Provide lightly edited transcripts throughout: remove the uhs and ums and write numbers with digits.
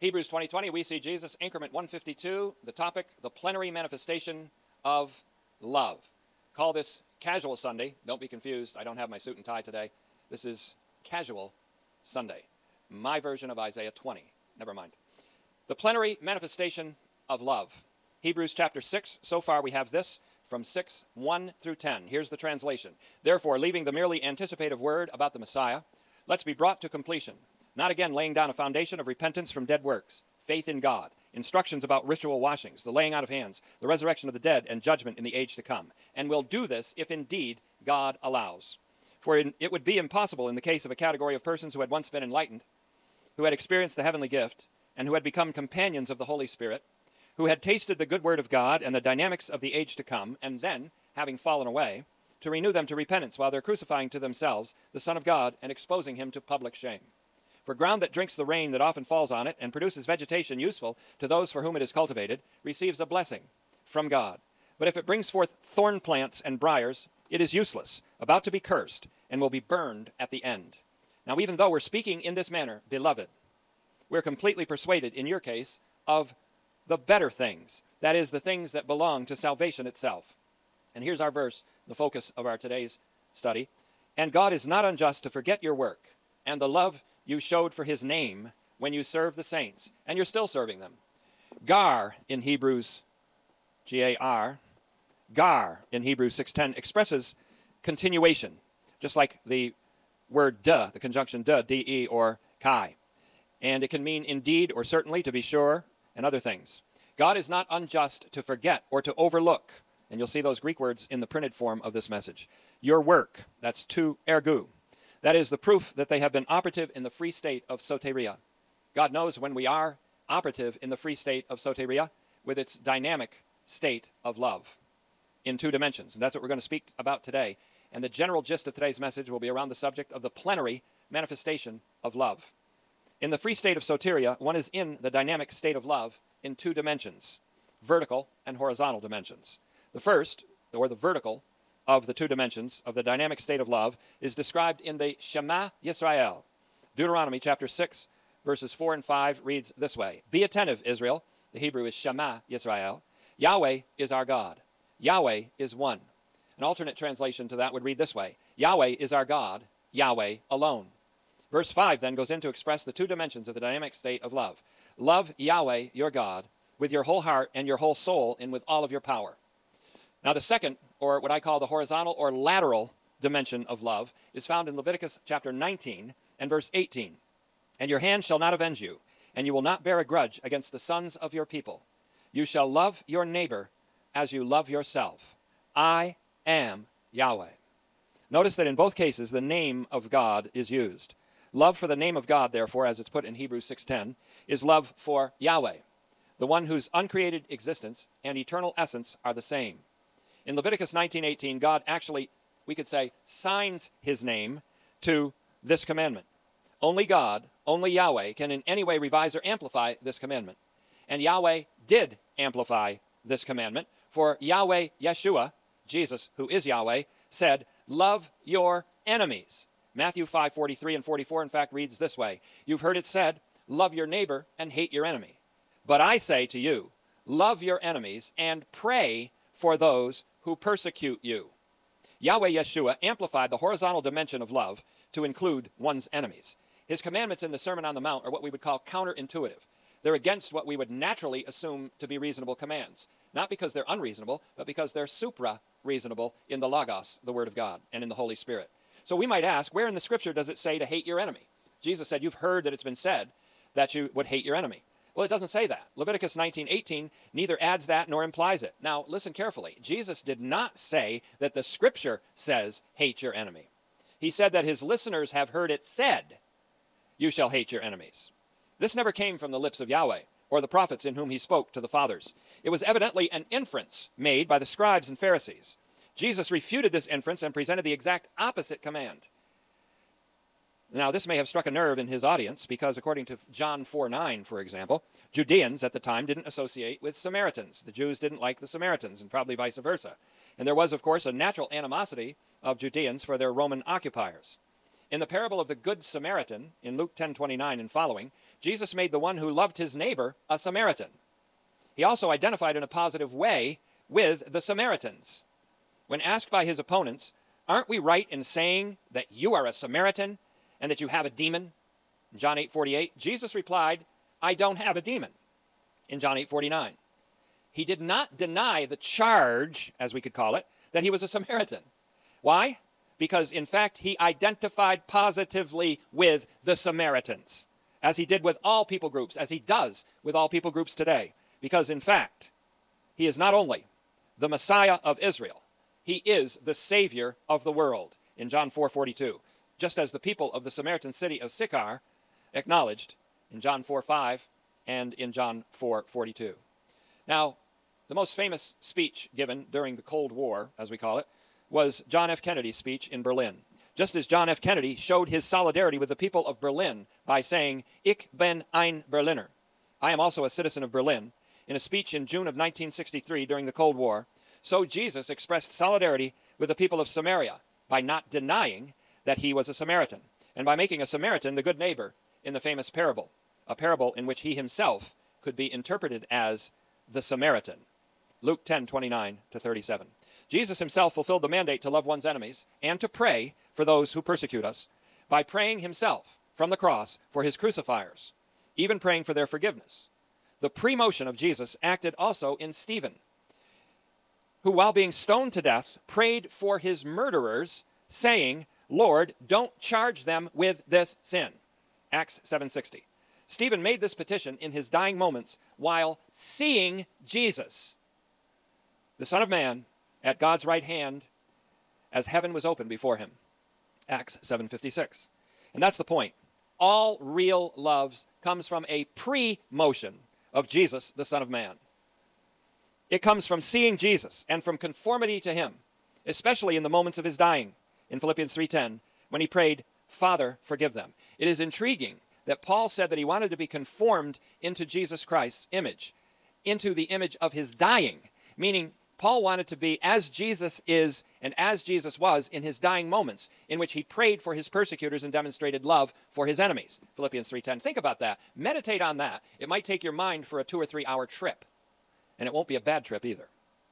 Hebrews 20:20, we see Jesus, increment 152, the topic, the plenary manifestation of love. Call this Casual Sunday. Don't be confused. I don't have my suit and tie today. This is Casual Sunday. My version of Isaiah 20. Never mind. The plenary manifestation of love. Hebrews chapter 6. So far we have this from 6:1 through 10. Here's the translation. Therefore, leaving the merely anticipative word about the Messiah, let's be brought to completion. Not again laying down a foundation of repentance from dead works, faith in God, instructions about ritual washings, the laying out of hands, the resurrection of the dead, and judgment in the age to come. And we'll do this if indeed God allows. For it would be impossible in the case of a category of persons who had once been enlightened, who had experienced the heavenly gift, and who had become companions of the Holy Spirit, who had tasted the good word of God and the dynamics of the age to come, and then, having fallen away, to renew them to repentance while they're crucifying to themselves the Son of God and exposing him to public shame. For ground that drinks the rain that often falls on it and produces vegetation useful to those for whom it is cultivated receives a blessing from God. But if it brings forth thorn plants and briars, it is useless, about to be cursed, and will be burned at the end. Now, even though we're speaking in this manner, beloved, we're completely persuaded, in your case, of the better things, that is, the things that belong to salvation itself. And here's our verse, the focus of our today's study. And God is not unjust to forget your work and the love you showed for his name when you served the saints, and you're still serving them. Gar in Hebrews, G-A-R, Gar in Hebrews 6:10 expresses continuation, just like the word duh, the conjunction duh, D-E, or kai. And it can mean indeed or certainly, to be sure, and other things. God is not unjust to forget or to overlook, and you'll see those Greek words in the printed form of this message. Your work, that's to ergu. That is the proof that they have been operative in the free state of soteria. God knows when we are operative in the free state of soteria with its dynamic state of love in two dimensions. And that's what we're going to speak about today. And the general gist of today's message will be around the subject of the plenary manifestation of love. In the free state of soteria, one is in the dynamic state of love in two dimensions, vertical and horizontal dimensions. The first, or the vertical, of the two dimensions of the dynamic state of love is described in the Shema Yisrael. Deuteronomy chapter 6, verses 4 and 5 reads this way. Be attentive, Israel. The Hebrew is Shema Yisrael. Yahweh is our God. Yahweh is one. An alternate translation to that would read this way. Yahweh is our God. Yahweh alone. Verse 5 then goes in to express the two dimensions of the dynamic state of love. Love Yahweh, your God, with your whole heart and your whole soul and with all of your power. Now the second, or what I call the horizontal or lateral dimension of love, is found in Leviticus chapter 19 and verse 18. And your hand shall not avenge you, and you will not bear a grudge against the sons of your people. You shall love your neighbor as you love yourself. I am Yahweh. Notice that in both cases the name of God is used. Love for the name of God, therefore, as it's put in Hebrews 6:10, is love for Yahweh, the one whose uncreated existence and eternal essence are the same. In Leviticus 19:18, God actually, we could say, signs his name to this commandment. Only God, only Yahweh, can in any way revise or amplify this commandment. And Yahweh did amplify this commandment, for Yahweh Yeshua, Jesus, who is Yahweh, said, love your enemies. Matthew 5:43 and 44, in fact, reads this way. You've heard it said, love your neighbor and hate your enemy. But I say to you, love your enemies and pray for those who persecute you. Yahweh Yeshua amplified the horizontal dimension of love to include one's enemies. His commandments in the Sermon on the Mount are what we would call counterintuitive. They're against what we would naturally assume to be reasonable commands, not because they're unreasonable, but because they're supra-reasonable in the Logos, the Word of God, and in the Holy Spirit. So we might ask, where in the Scripture does it say to hate your enemy? Jesus said, you've heard that it's been said that you would hate your enemy. Well, it doesn't say that. Leviticus 19:18 neither adds that nor implies it. Now, listen carefully. Jesus did not say that the Scripture says, hate your enemy. He said that his listeners have heard it said, you shall hate your enemies. This never came from the lips of Yahweh or the prophets in whom he spoke to the fathers. It was evidently an inference made by the scribes and Pharisees. Jesus refuted this inference and presented the exact opposite command. Now, this may have struck a nerve in his audience because, according to John 4:9, for example, Judeans at the time didn't associate with Samaritans. The Jews didn't like the Samaritans, and probably vice versa. And there was, of course, a natural animosity of Judeans for their Roman occupiers. In the parable of the Good Samaritan, in Luke 10:29 and following, Jesus made the one who loved his neighbor a Samaritan. He also identified in a positive way with the Samaritans. When asked by his opponents, "Aren't we right in saying that you are a Samaritan and that you have a demon?" in John 8:48, Jesus replied, "I don't have a demon," in John 8:49. He did not deny the charge, as we could call it, that he was a Samaritan. Why? Because, in fact, he identified positively with the Samaritans, as he did with all people groups, as he does with all people groups today. Because, in fact, he is not only the Messiah of Israel, he is the Savior of the world, in John 4:42, just as the people of the Samaritan city of Sychar acknowledged in John 4:5 and in John 4:42. Now, the most famous speech given during the Cold War, as we call it, was John F. Kennedy's speech in Berlin. Just as John F. Kennedy showed his solidarity with the people of Berlin by saying, "Ich bin ein Berliner," I am also a citizen of Berlin, in a speech in June of 1963 during the Cold War, so Jesus expressed solidarity with the people of Samaria by not denying that he was a Samaritan, and by making a Samaritan the good neighbor in the famous parable, a parable in which he himself could be interpreted as the Samaritan. Luke 10:29-37. Jesus himself fulfilled the mandate to love one's enemies and to pray for those who persecute us by praying himself from the cross for his crucifiers, even praying for their forgiveness. The pre-motion of Jesus acted also in Stephen, who, while being stoned to death, prayed for his murderers, saying, "Lord, don't charge them with this sin." Acts 7:60. Stephen made this petition in his dying moments while seeing Jesus, the Son of Man, at God's right hand as heaven was opened before him. Acts 7:56. And that's the point. All real love comes from a pre-motion of Jesus, the Son of Man. It comes from seeing Jesus and from conformity to him, especially in the moments of his dying, in Philippians 3:10, when he prayed, "Father, forgive them." It is intriguing that Paul said that he wanted to be conformed into Jesus Christ's image, into the image of his dying, meaning Paul wanted to be as Jesus is and as Jesus was in his dying moments, in which he prayed for his persecutors and demonstrated love for his enemies. Philippians 3:10. Think about that. Meditate on that. It might take your mind for a 2 or 3 hour trip, and it won't be a bad trip either.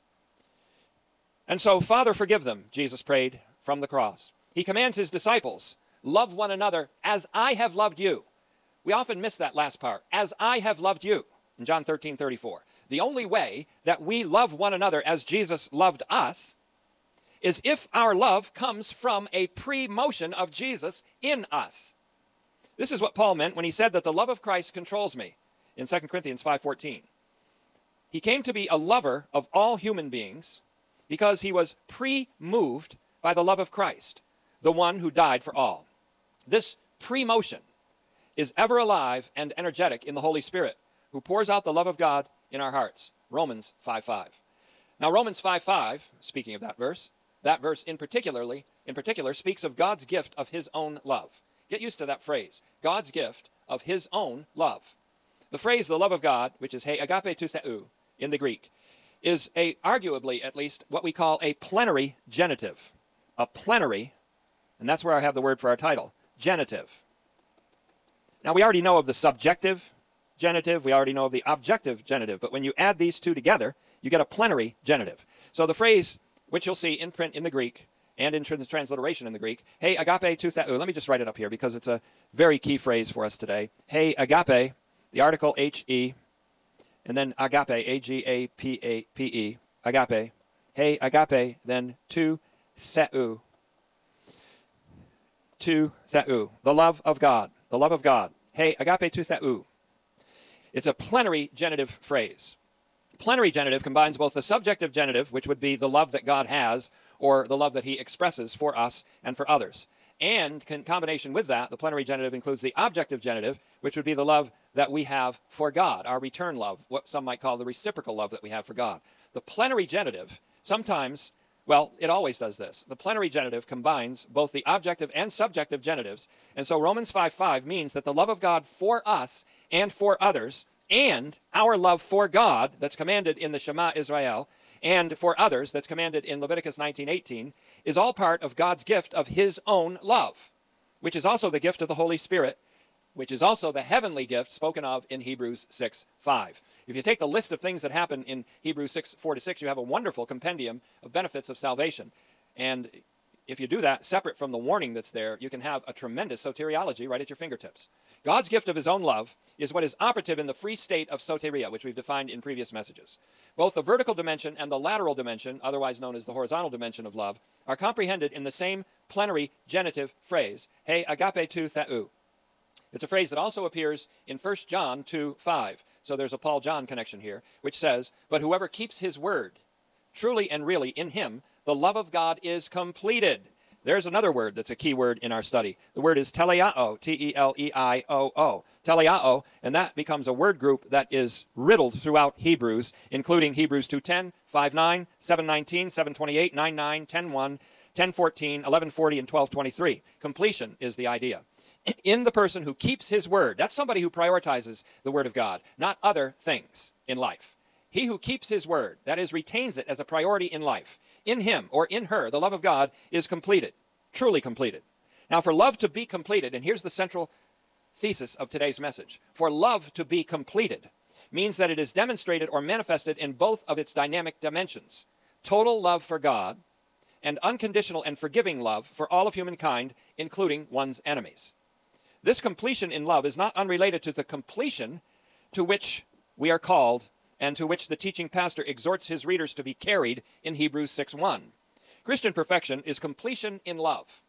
And so, "Father, forgive them," Jesus prayed from the cross. He commands his disciples, "Love one another as I have loved you." We often miss that last part, "as I have loved you," in John 13:34. The only way that we love one another as Jesus loved us is if our love comes from a pre-motion of Jesus in us. This is what Paul meant when he said that the love of Christ controls me in 2 Corinthians 5:14. He came to be a lover of all human beings because he was pre-moved by the love of Christ, the one who died for all. This pre-motion is ever alive and energetic in the Holy Spirit, who pours out the love of God in our hearts. Romans 5:5. Now, Romans 5:5, speaking of that verse in particular speaks of God's gift of his own love. Get used to that phrase, God's gift of his own love. The phrase, the love of God, which is he agape tou theou in the Greek, is arguably, at least, what we call a plenary genitive. A plenary, and that's where I have the word for our title, genitive. Now, we already know of the subjective genitive, we already know of the objective genitive, but when you add these two together, you get a plenary genitive. So the phrase, which you'll see in print in the Greek and in transliteration in the Greek, he agape tou theou. Let me just write it up here because it's a very key phrase for us today. He agape, the article he, and then agape, A-G-A-P-E, agape. He agape, then tou theou. Tou theou, the love of God. The love of God. He agape tou theou. It's a plenary genitive phrase. Plenary genitive combines both the subjective genitive, which would be the love that God has, or the love that he expresses for us and for others. And in combination with that, the plenary genitive includes the objective genitive, which would be the love that we have for God, our return love, what some might call the reciprocal love that we have for God. The plenary genitive sometimes, well, it always does this. The plenary genitive combines both the objective and subjective genitives. And so Romans 5:5 means that the love of God for us and for others, and our love for God that's commanded in the Shema Israel, and for others that's commanded in Leviticus 19:18, is all part of God's gift of his own love. which is also the gift of the Holy Spirit, which is also the heavenly gift spoken of in Hebrews 6:5. If you take the list of things that happen in Hebrews 6:4-6, you have a wonderful compendium of benefits of salvation. And if you do that, separate from the warning that's there, you can have a tremendous soteriology right at your fingertips. God's gift of his own love is what is operative in the free state of soteria, which we've defined in previous messages. Both the vertical dimension and the lateral dimension, otherwise known as the horizontal dimension of love, are comprehended in the same plenary genitive phrase, he agape tu theou. It's a phrase that also appears in 1 John 2:5. So there's a Paul-John connection here, which says, but whoever keeps his word, truly and really in him, the love of God is completed. There's another word that's a key word in our study. The word is teleio, T-E-L-E-I-O-O, teleio, and that becomes a word group that is riddled throughout Hebrews, including Hebrews 2:10, 5:9, 7:19, 7:28, 9:9, 10:1, 10:14, 11:40, and 12:23. Completion is the idea. In the person who keeps his word, that's somebody who prioritizes the word of God, not other things in life. He who keeps his word, that is, retains it as a priority in life, in him or in her, the love of God is completed, truly completed. Now, for love to be completed, and here's the central thesis of today's message, for love to be completed means that it is demonstrated or manifested in both of its dynamic dimensions, total love for God and unconditional and forgiving love for all of humankind, including one's enemies. This completion in love is not unrelated to the completion to which we are called and to which the teaching pastor exhorts his readers to be carried in Hebrews 6:1. Christian perfection is completion in love.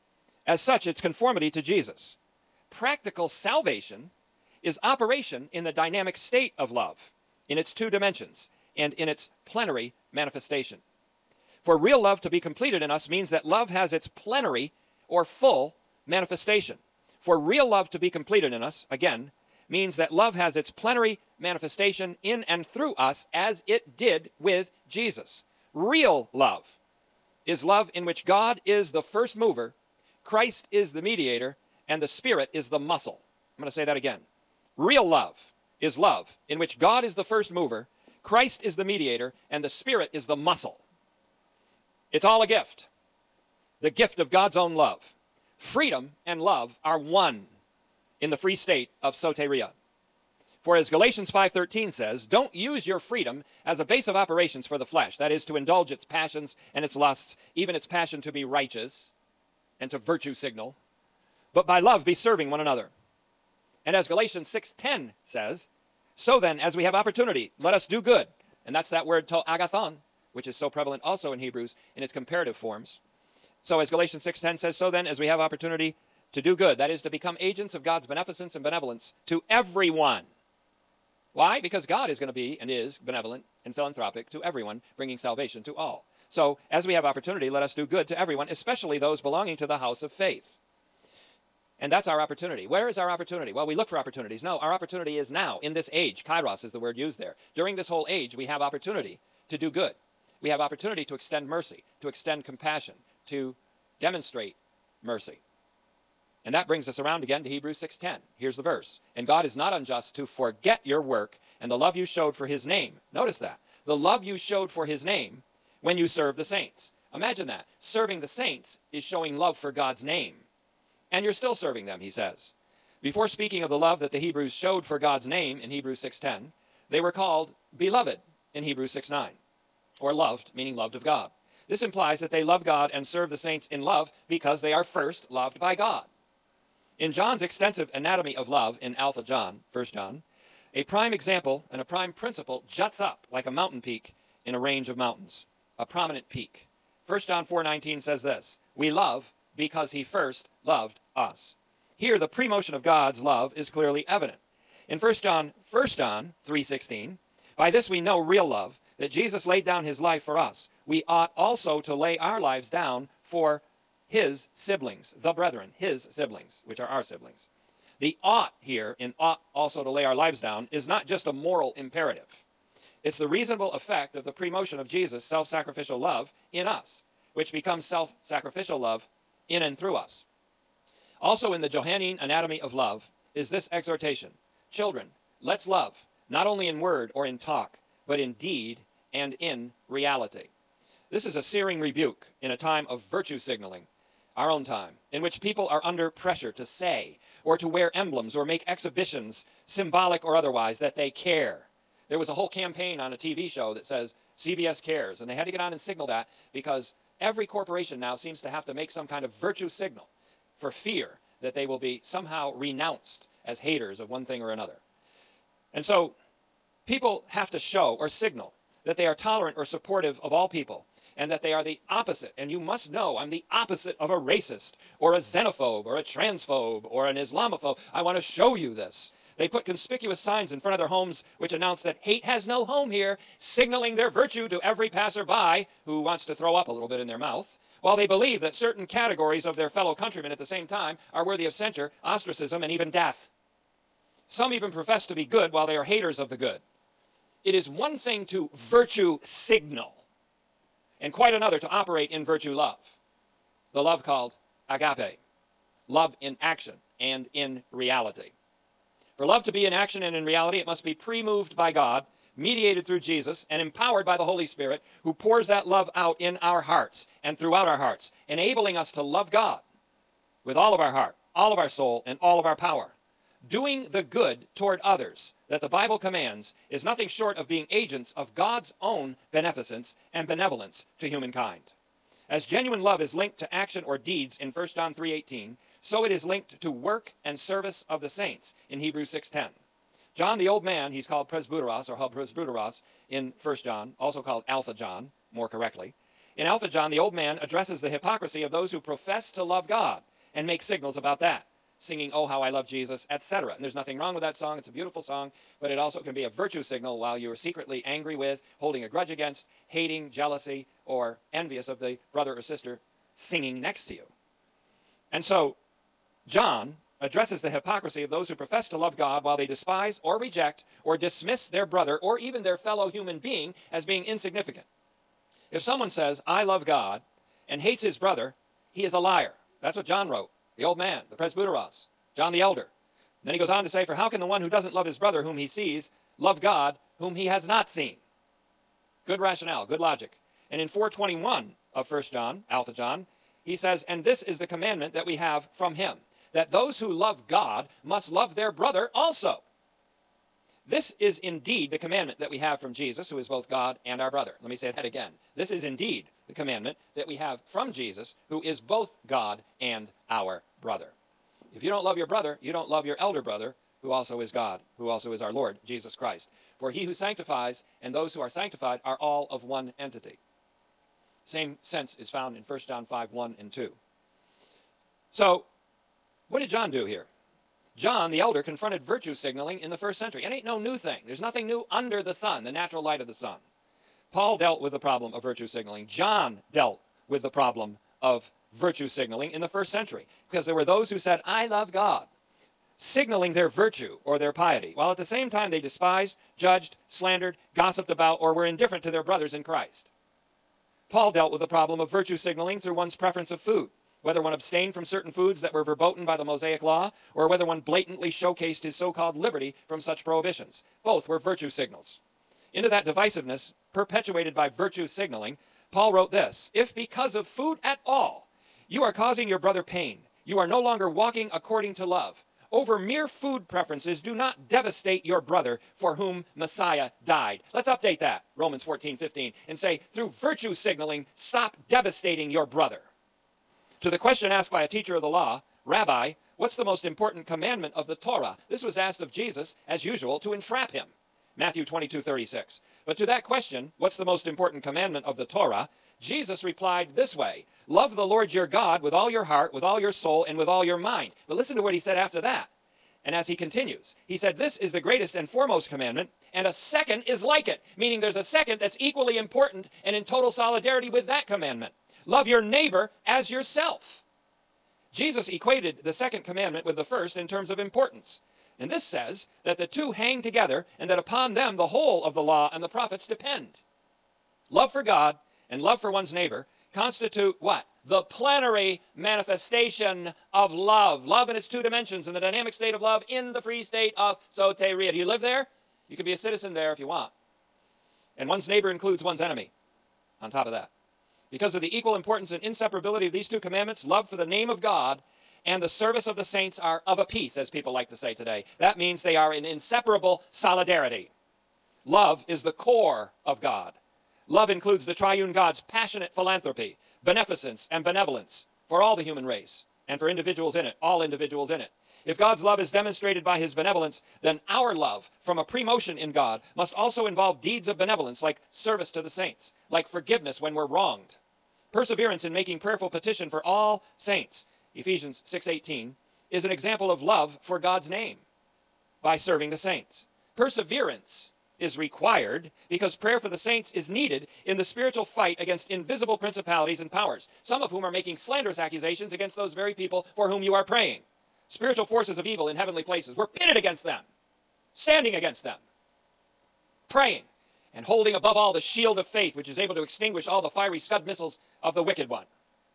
As such, it's conformity to Jesus. Practical salvation is operation in the dynamic state of love, in its two dimensions, and in its plenary manifestation. For real love to be completed in us means that love has its plenary or full manifestation. For real love to be completed in us, again, means that love has its plenary manifestation in and through us as it did with Jesus. Real love is love in which God is the first mover, Christ is the mediator, and the Spirit is the muscle. I'm going to say that again. Real love is love in which God is the first mover, Christ is the mediator, and the Spirit is the muscle. It's all a gift. The gift of God's own love. Freedom and love are one in the free state of soteria. For as Galatians 5:13 says, don't use your freedom as a base of operations for the flesh, that is, to indulge its passions and its lusts, even its passion to be righteous and to virtue signal, but by love be serving one another. And as Galatians 6:10 says, so then, as we have opportunity, let us do good. And that's that word to agathon, which is so prevalent also in Hebrews in its comparative forms. So as Galatians 6:10 says, so then, as we have opportunity to do good, that is, to become agents of God's beneficence and benevolence to everyone. Why? Because God is going to be and is benevolent and philanthropic to everyone, bringing salvation to all. So, as we have opportunity, let us do good to everyone, especially those belonging to the house of faith. And that's our opportunity. Where is our opportunity? Well, we look for opportunities. No, our opportunity is now, in this age. Kairos is the word used there. During this whole age, we have opportunity to do good. We have opportunity to extend mercy, to extend compassion, to demonstrate mercy. And that brings us around again to Hebrews 6:10. Here's the verse. And God is not unjust to forget your work and the love you showed for his name. Notice that. The love you showed for his name when you served the saints. Imagine that. Serving the saints is showing love for God's name. And you're still serving them, he says. Before speaking of the love that the Hebrews showed for God's name in Hebrews 6:10, they were called beloved in Hebrews 6:9, or loved, meaning loved of God. This implies that they love God and serve the saints in love because they are first loved by God. In John's extensive anatomy of love in Alpha John, 1 John, a prime example and a prime principle juts up like a mountain peak in a range of mountains, a prominent peak. 1 John 4:19 says this, we love because he first loved us. Here, the pre-motion of God's love is clearly evident. In 1 John 3:16, by this we know real love, that Jesus laid down his life for us. We ought also to lay our lives down for his siblings, the brethren, his siblings, which are our siblings. The ought here, in ought also to lay our lives down, is not just a moral imperative. It's the reasonable effect of the pre-motion of Jesus' self-sacrificial love in us, which becomes self-sacrificial love in and through us. Also in the Johannine anatomy of love is this exhortation. Children, let's love, not only in word or in talk, but in deed and in reality. This is a searing rebuke in a time of virtue signaling, our own time, in which people are under pressure to say or to wear emblems or make exhibitions, symbolic or otherwise, that they care. There was a whole campaign on a TV show that says CBS cares, and they had to get on and signal that because every corporation now seems to have to make some kind of virtue signal for fear that they will be somehow renounced as haters of one thing or another. And so people have to show or signal that they are tolerant or supportive of all people, and that they are the opposite. And you must know I'm the opposite of a racist or a xenophobe or a transphobe or an Islamophobe. I want to show you this. They put conspicuous signs in front of their homes which announce that hate has no home here, signaling their virtue to every passerby who wants to throw up a little bit in their mouth, while they believe that certain categories of their fellow countrymen at the same time are worthy of censure, ostracism, and even death. Some even profess to be good while they are haters of the good. It is one thing to virtue signal, and quite another to operate in virtue love. The love called agape. Love in action and in reality. For love to be in action and in reality, it must be pre-moved by God, mediated through Jesus, and empowered by the Holy Spirit, who pours that love out in our hearts and throughout our hearts, enabling us to love God with all of our heart, all of our soul, and all of our power. Doing the good toward others that the Bible commands is nothing short of being agents of God's own beneficence and benevolence to humankind. As genuine love is linked to action or deeds in 1 John 3:18, so it is linked to work and service of the saints in Hebrews 6:10. John the old man, he's called presbyteros or presbyteros in 1 John, also called Alpha John, more correctly. In Alpha John, the old man addresses the hypocrisy of those who profess to love God and make signals about that, singing, "Oh, how I love Jesus," etc. And there's nothing wrong with that song. It's a beautiful song, but it also can be a virtue signal while you're secretly angry with, holding a grudge against, hating, jealousy, or envious of the brother or sister singing next to you. And so John addresses the hypocrisy of those who profess to love God while they despise or reject or dismiss their brother or even their fellow human being as being insignificant. If someone says, "I love God," and hates his brother, he is a liar. That's what John wrote. The old man, the presbyteros, John the elder. And then he goes on to say, "For how can the one who doesn't love his brother whom he sees love God whom he has not seen?" Good rationale, good logic. And in 4:21 of 1 John, Alpha John, he says, "And this is the commandment that we have from him, that those who love God must love their brother also." This is indeed the commandment that we have from Jesus, who is both God and our brother. Let me say that again. This is indeed the commandment that we have from Jesus, who is both God and our brother. If you don't love your brother, you don't love your elder brother, who also is God, who also is our Lord, Jesus Christ. For he who sanctifies and those who are sanctified are all of one entity. Same sense is found in 1 John 5:1 and 2. So, what did John do here? John, the elder, confronted virtue signaling in the first century. It ain't no new thing. There's nothing new under the sun, the natural light of the sun. Paul dealt with the problem of virtue signaling. John dealt with the problem of virtue signaling in the first century, because there were those who said, "I love God," signaling their virtue or their piety, while at the same time they despised, judged, slandered, gossiped about, or were indifferent to their brothers in Christ. Paul dealt with the problem of virtue signaling through one's preference of food, whether one abstained from certain foods that were verboten by the Mosaic law, or whether one blatantly showcased his so-called liberty from such prohibitions. Both were virtue signals. Into that divisiveness, perpetuated by virtue signaling, Paul wrote this: "If because of food at all, you are causing your brother pain, you are no longer walking according to love. Over mere food preferences, do not devastate your brother for whom Messiah died." Let's update that, Romans 14:15, and say, through virtue signaling, stop devastating your brother. To the question asked by a teacher of the law, "Rabbi, what's the most important commandment of the Torah?" This was asked of Jesus, as usual, to entrap him. Matthew 22:36. But to that question, what's the most important commandment of the Torah, Jesus replied this way: "Love the Lord your God with all your heart, with all your soul, and with all your mind." But listen to what he said after that. And as he continues, he said, "This is the greatest and foremost commandment, and a second is like it," meaning there's a second that's equally important and in total solidarity with that commandment. Love your neighbor as yourself. Jesus equated the second commandment with the first in terms of importance. And this says that the two hang together and that upon them the whole of the law and the prophets depend. Love for God and love for one's neighbor constitute what? The plenary manifestation of love. Love in its two dimensions, in the dynamic state of love, in the free state of soteria. Do you live there? You can be a citizen there if you want. And one's neighbor includes one's enemy on top of that. Because of the equal importance and inseparability of these two commandments, love for the name of God and the service of the saints are of a piece, as people like to say today. That means they are in inseparable solidarity. Love is the core of God. Love includes the triune God's passionate philanthropy, beneficence, and benevolence for all the human race and for individuals in it, all individuals in it. If God's love is demonstrated by his benevolence, then our love from a pre-motion in God must also involve deeds of benevolence like service to the saints, like forgiveness when we're wronged, perseverance in making prayerful petition for all saints. Ephesians 6:18 is an example of love for God's name by serving the saints. Perseverance is required because prayer for the saints is needed in the spiritual fight against invisible principalities and powers, some of whom are making slanderous accusations against those very people for whom you are praying. Spiritual forces of evil in heavenly places. We're pitted against them, standing against them, praying, and holding above all the shield of faith, which is able to extinguish all the fiery scud missiles of the wicked one.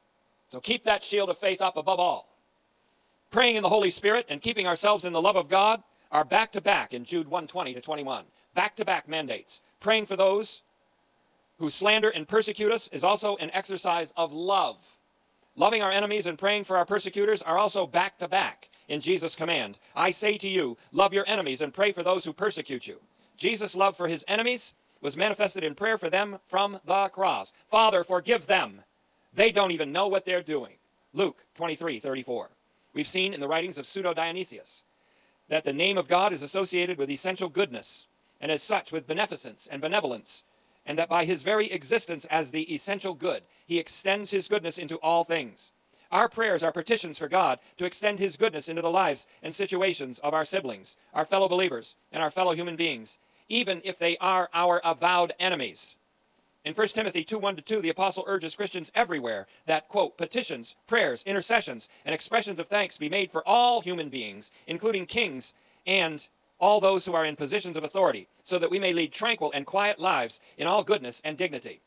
So keep that shield of faith up above all. Praying in the Holy Spirit and keeping ourselves in the love of God are back-to-back in Jude 1:20-21. Back-to-back mandates. Praying for those who slander and persecute us is also an exercise of love. Loving our enemies and praying for our persecutors are also back-to-back in Jesus' command. I say to you, love your enemies and pray for those who persecute you. Jesus' love for his enemies was manifested in prayer for them from the cross. Father, forgive them. They don't even know what they're doing. Luke 23:34. We've seen in the writings of Pseudo-Dionysius that the name of God is associated with essential goodness, and as such with beneficence and benevolence, and that by his very existence as the essential good, he extends his goodness into all things. Our prayers are petitions for God to extend his goodness into the lives and situations of our siblings, our fellow believers, and our fellow human beings, even if they are our avowed enemies. In 1 Timothy 2:1-2, the apostle urges Christians everywhere that, quote, petitions, prayers, intercessions, and expressions of thanks be made for all human beings, including kings and all those who are in positions of authority, so that we may lead tranquil and quiet lives in all goodness and dignity.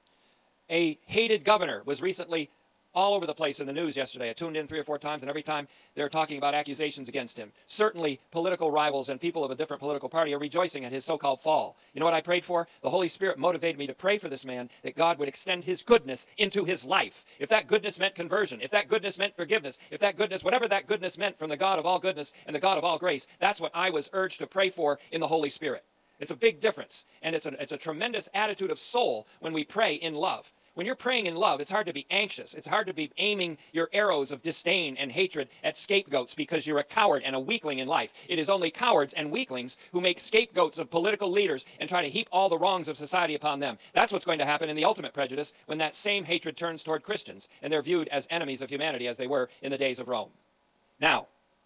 A hated governor was recently all over the place in the news yesterday. I tuned in 3 or 4 times, and every time they're talking about accusations against him. Certainly, political rivals and people of a different political party are rejoicing at his so-called fall. You know what I prayed for? The Holy Spirit motivated me to pray for this man, that God would extend his goodness into his life. If that goodness meant conversion, if that goodness meant forgiveness, if that goodness, whatever that goodness meant from the God of all goodness and the God of all grace, that's what I was urged to pray for in the Holy Spirit. It's a big difference, and it's a tremendous attitude of soul when we pray in love. When you're praying in love, it's hard to be anxious. It's hard to be aiming your arrows of disdain and hatred at scapegoats because you're a coward and a weakling in life. It is only cowards and weaklings who make scapegoats of political leaders and try to heap all the wrongs of society upon them. That's what's going to happen in the ultimate prejudice when that same hatred turns toward Christians and they're viewed as enemies of humanity as they were in the days of Rome. Now,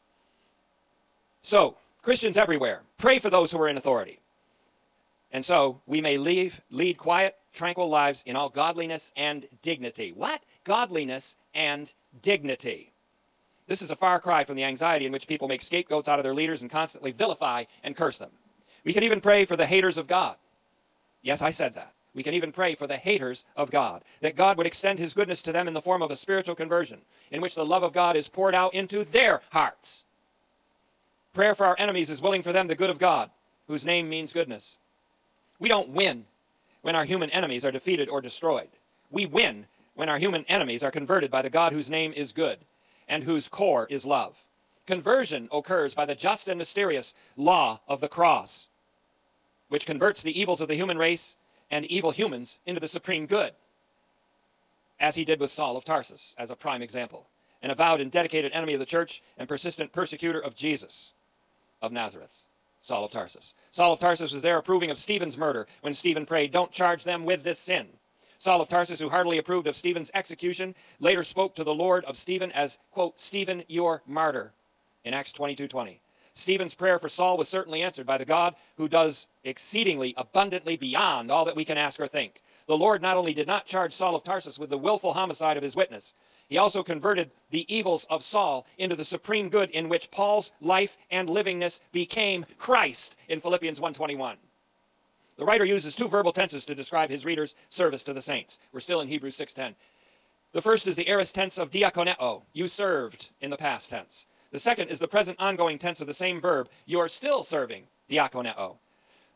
so Christians everywhere, pray for those who are in authority. And so we may lead quiet, tranquil lives in all godliness and dignity. What? Godliness and dignity. This is a far cry from the anxiety in which people make scapegoats out of their leaders and constantly vilify and curse them. We can even pray for the haters of God. Yes, I said that. We can even pray for the haters of God, that God would extend his goodness to them in the form of a spiritual conversion, in which the love of God is poured out into their hearts. Prayer for our enemies is willing for them the good of God, whose name means goodness. We don't win when our human enemies are defeated or destroyed. We win when our human enemies are converted by the God whose name is good and whose core is love. Conversion occurs by the just and mysterious law of the cross, which converts the evils of the human race and evil humans into the supreme good, as he did with Saul of Tarsus as a prime example, an avowed and dedicated enemy of the church and persistent persecutor of Jesus of Nazareth. Saul of Tarsus. Saul of Tarsus was there approving of Stephen's murder when Stephen prayed, "Don't charge them with this sin." Saul of Tarsus, who heartily approved of Stephen's execution, later spoke to the Lord of Stephen as, quote, "Stephen, your martyr," in Acts 22:20. Stephen's prayer for Saul was certainly answered by the God who does exceedingly abundantly beyond all that we can ask or think. The Lord not only did not charge Saul of Tarsus with the willful homicide of his witness, he also converted the evils of Saul into the supreme good in which Paul's life and livingness became Christ in Philippians 1:21. The writer uses 2 verbal tenses to describe his reader's service to the saints. We're still in Hebrews 6:10. The first is the aorist tense of diakoneo, you served, in the past tense. The second is the present ongoing tense of the same verb, you are still serving, diakoneo.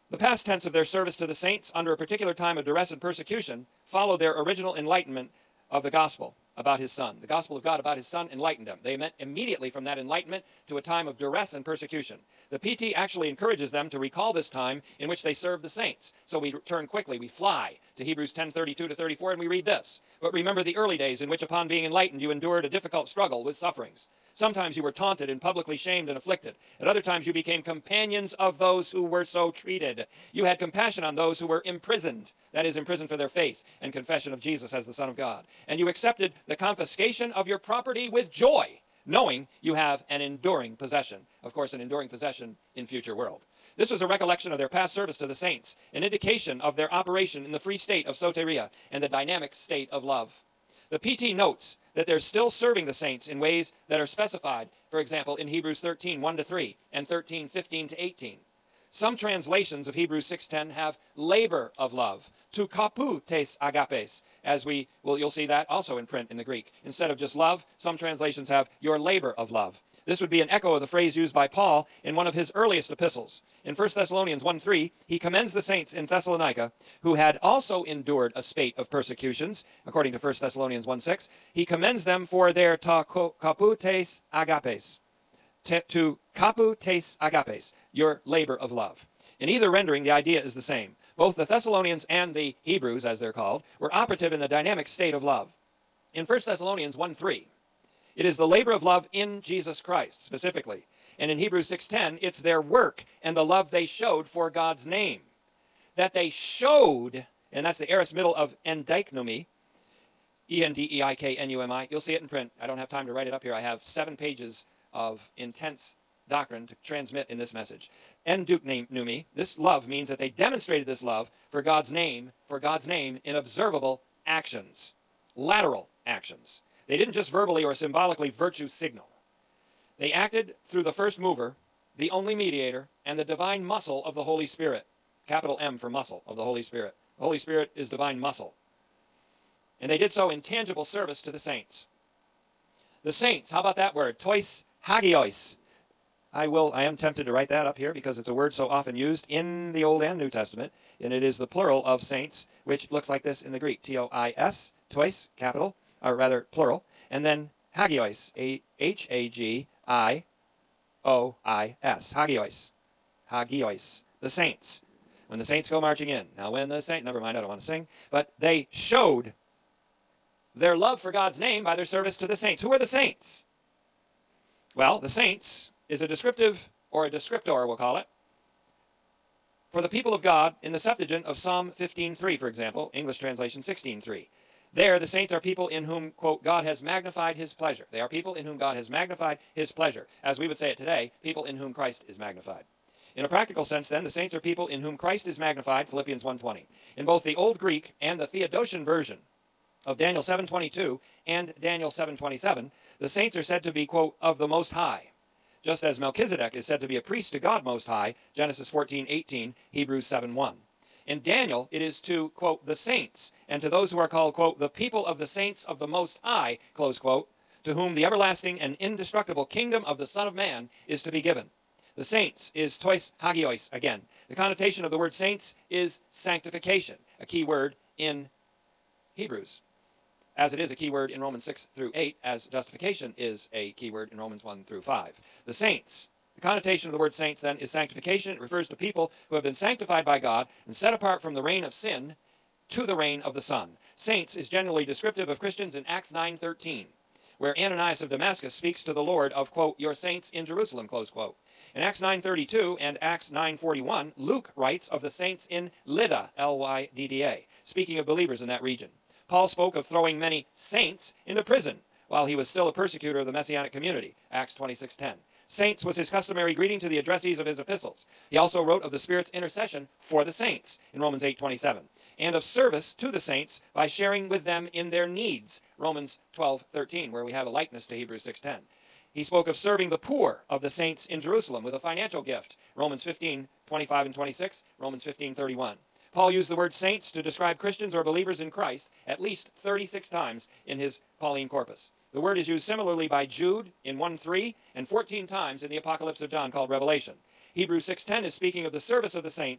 The past tense of their service to the saints under a particular time of duress and persecution followed their original enlightenment of the gospel about his Son. The gospel of God about his Son enlightened them. They went immediately from that enlightenment to a time of duress and persecution. The PT actually encourages them to recall this time in which they served the saints. So we turn quickly, we fly to Hebrews 10:32 to 34, and we read this. But remember the early days in which upon being enlightened you endured a difficult struggle with sufferings. Sometimes you were taunted and publicly shamed and afflicted. At other times you became companions of those who were so treated. You had compassion on those who were imprisoned, that is, imprisoned for their faith and confession of Jesus as the Son of God. And you accepted the confiscation of your property with joy, knowing you have an enduring possession. Of course, an enduring possession in future world. This was a recollection of their past service to the saints, an indication of their operation in the free state of soteria and the dynamic state of love. The PT notes that they're still serving the saints in ways that are specified, for example, in Hebrews 13, 1-3, and 13, 15 to 18. Some translations of Hebrews 6:10 have labor of love, to kapu tes agapes, as you'll see that also in print in the Greek. Instead of just love, some translations have your labor of love. This would be an echo of the phrase used by Paul in one of his earliest epistles. In 1 Thessalonians 1:3, he commends the saints in Thessalonica, who had also endured a spate of persecutions, according to 1 Thessalonians 1:6. He commends them for their ta kapu tes agapes, to kapu tes agapes, your labor of love. In either rendering, the idea is the same. Both the Thessalonians and the Hebrews, as they're called, were operative in the dynamic state of love. In 1 Thessalonians 1:3, it is the labor of love in Jesus Christ, specifically. And in Hebrews 6:10, it's their work and the love they showed for God's name. That they showed, and that's the aorist middle of endeiknomi, E-N-D-E-I-K-N-U-M-I. You'll see it in print. I don't have time to write it up here. I have 7 pages of intense doctrine to transmit in this message. Endeiknomi, this love means that they demonstrated this love for God's name in observable actions, lateral actions. They didn't just verbally or symbolically virtue signal. They acted through the first mover, the only mediator, and the divine muscle of the Holy Spirit. Capital M for muscle of the Holy Spirit. The Holy Spirit is divine muscle. And they did so in tangible service to the saints. The saints, how about that word? Tois hagios. I am tempted to write that up here because it's a word so often used in the Old and New Testament, and it is the plural of saints, which looks like this in the Greek. T-O-I-S, tois, capital, or rather plural, and then hagios, H-A-G-I-O-I-S, hagios, the saints. When the saints go marching in. Now never mind, I don't want to sing, but they showed their love for God's name by their service to the saints. Who are the saints? Well, the saints is a descriptive, or a descriptor, we'll call it, for the people of God in the Septuagint of Psalm 15:3, for example, English translation 16:3. There, the saints are people in whom, quote, God has magnified his pleasure. They are people in whom God has magnified his pleasure. As we would say it today, people in whom Christ is magnified. In a practical sense, then, the saints are people in whom Christ is magnified, Philippians 1:20. In both the Old Greek and the Theodotion version of Daniel 7:22 and Daniel 7:27, the saints are said to be, quote, of the Most High, just as Melchizedek is said to be a priest to God Most High, Genesis 14:18, Hebrews 7:1. In Daniel, it is to, quote, the saints, and to those who are called, quote, the people of the saints of the Most High, close quote, to whom the everlasting and indestructible kingdom of the Son of Man is to be given. The saints is tois hagios again. The connotation of the word saints is sanctification, a key word in Hebrews, as it is a key word in Romans 6-8, as justification is a key word in Romans 1-5. The saints, the connotation of the word saints then is sanctification. It refers to people who have been sanctified by God and set apart from the reign of sin to the reign of the Son. Saints is generally descriptive of Christians in Acts 9:13, where Ananias of Damascus speaks to the Lord of, quote, your saints in Jerusalem, close quote. In Acts 9:32 and Acts 9:41, Luke writes of the saints in Lydda, L-Y-D-D-A, speaking of believers in that region. Paul spoke of throwing many saints into prison while he was still a persecutor of the Messianic community, Acts 26:10. Saints was his customary greeting to the addressees of his epistles. He also wrote of the Spirit's intercession for the saints in Romans 8:27, and of service to the saints by sharing with them in their needs, Romans 12:13, where we have a likeness to Hebrews 6:10. He spoke of serving the poor of the saints in Jerusalem with a financial gift, Romans 15:25 and 26, Romans 15:31. Paul used the word saints to describe Christians or believers in Christ at least 36 times in his Pauline corpus. The word is used similarly by Jude in 1:3 and 14 times in the Apocalypse of John called Revelation. Hebrews 6:10 is speaking of the service of the saints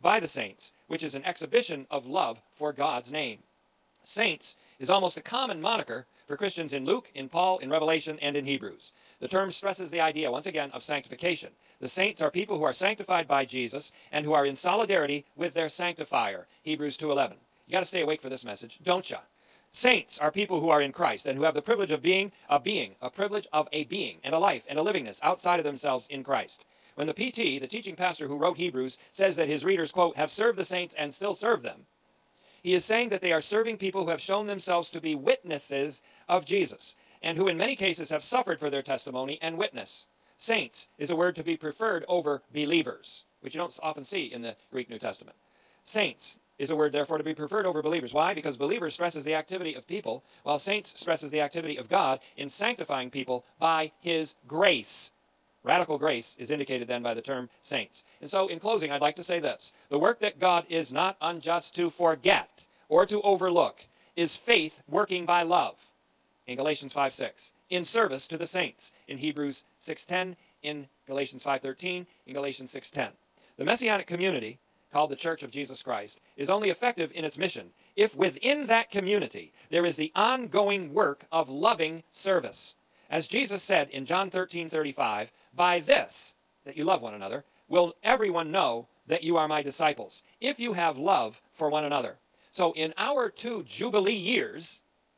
by the saints, which is an exhibition of love for God's name. Saints is almost a common moniker for Christians in Luke, in Paul, in Revelation, and in Hebrews. The term stresses the idea, once again, of sanctification. The saints are people who are sanctified by Jesus and who are in solidarity with their sanctifier, Hebrews 2:11. You got to stay awake for this message, don't you? Saints are people who are in Christ and who have the privilege of being, a privilege of a being and a life and a livingness outside of themselves in Christ. When the PT, the teaching pastor who wrote Hebrews, says that his readers, quote, have served the saints and still serve them, he is saying that they are serving people who have shown themselves to be witnesses of Jesus and who in many cases have suffered for their testimony and witness. Saints is a word to be preferred over believers, which you don't often see in the Greek New Testament. Saints is a word, therefore, to be preferred over believers. Why? Because believers stresses the activity of people, while saints stresses the activity of God in sanctifying people by his grace. Radical grace is indicated then by the term saints. And so, in closing, I'd like to say this. The work that God is not unjust to forget or to overlook is faith working by love, in Galatians 5:6, in service to the saints, in Hebrews 6:10, in Galatians 5:13, in Galatians 6:10. The Messianic community, called the Church of Jesus Christ, is only effective in its mission if within that community there is the ongoing work of loving service. As Jesus said in John 13:35, by this, that you love one another, will everyone know that you are my disciples, if you have love for one another. So in our 2 Jubilee years,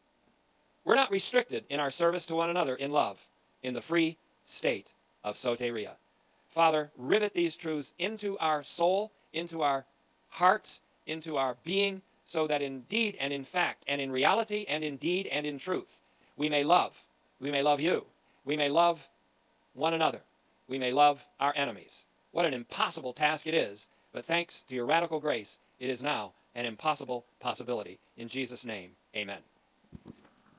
we're not restricted in our service to one another in love, in the free state of soteria. Father, rivet these truths into our soul, into our hearts, into our being, so that in deed and in fact and in reality and in deed and in truth, we may love. We may love you. We may love one another. We may love our enemies. What an impossible task it is, but thanks to your radical grace, it is now an impossible possibility. In Jesus' name, amen.